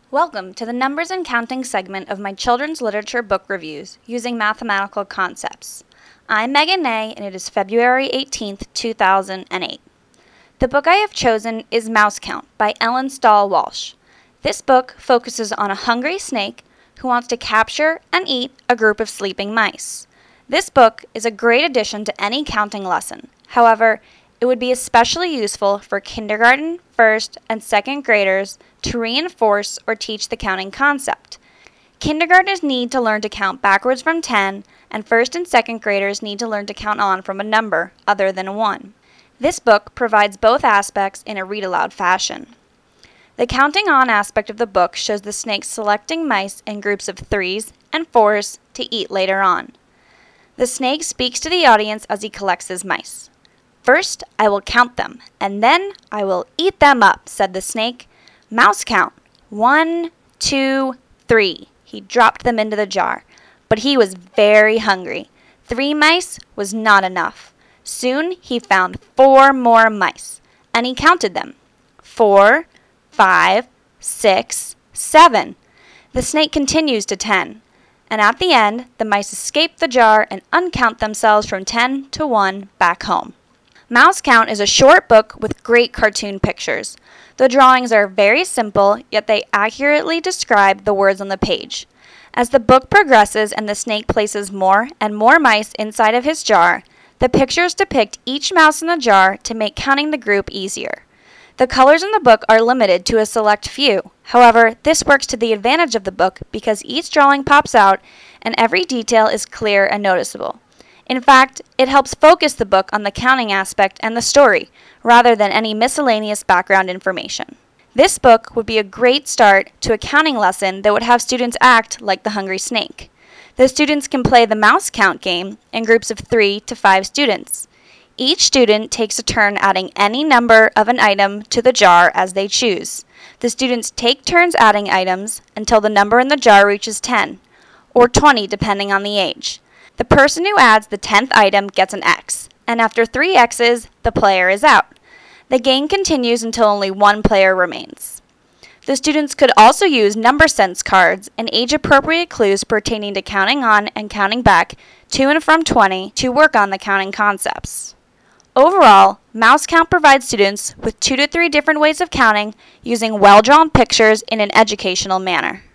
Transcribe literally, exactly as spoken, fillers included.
Welcome to the Numbers and Counting segment of my children's literature book reviews using mathematical concepts. I'm Megan Nay, and it is February eighteenth, two thousand eight. The book I have chosen is Mouse Count by Ellen Stahl Walsh. This book focuses on a hungry snake who wants to capture and eat a group of sleeping mice. This book is a great addition to any counting lesson. However, it would be especially useful for kindergarten, first, and second graders to reinforce or teach the counting concept. Kindergartners need to learn to count backwards from ten, and first and second graders need to learn to count on from a number other than a one. This book provides both aspects in a read-aloud fashion. The counting on aspect of the book shows the snake selecting mice in groups of threes and fours to eat later on. The snake speaks to the audience as he collects his mice. "First, I will count them, and then I will eat them up," said the snake. "Mouse count. One, two, three." He dropped them into the jar. But he was very hungry. Three mice was not enough. Soon he found four more mice, and he counted them. Four, five, six, seven. The snake continues to ten, and at the end, the mice escape the jar and uncount themselves from ten to one back home. Mouse Count is a short book with great cartoon pictures. The drawings are very simple, yet they accurately describe the words on the page. As the book progresses and the snake places more and more mice inside of his jar, the pictures depict each mouse in the jar to make counting the group easier. The colors in the book are limited to a select few. However, this works to the advantage of the book because each drawing pops out and every detail is clear and noticeable. In fact, it helps focus the book on the counting aspect and the story, rather than any miscellaneous background information. This book would be a great start to a counting lesson that would have students act like the hungry snake. The students can play the mouse count game in groups of three to five students. Each student takes a turn adding any number of an item to the jar as they choose. The students take turns adding items until the number in the jar reaches ten, or twenty depending on the age. The person who adds the tenth item gets an X, and after three X's, the player is out. The game continues until only one player remains. The students could also use number sense cards and age-appropriate clues pertaining to counting on and counting back to and from twenty to work on the counting concepts. Overall, Mouse Count provides students with two to three different ways of counting using well-drawn pictures in an educational manner.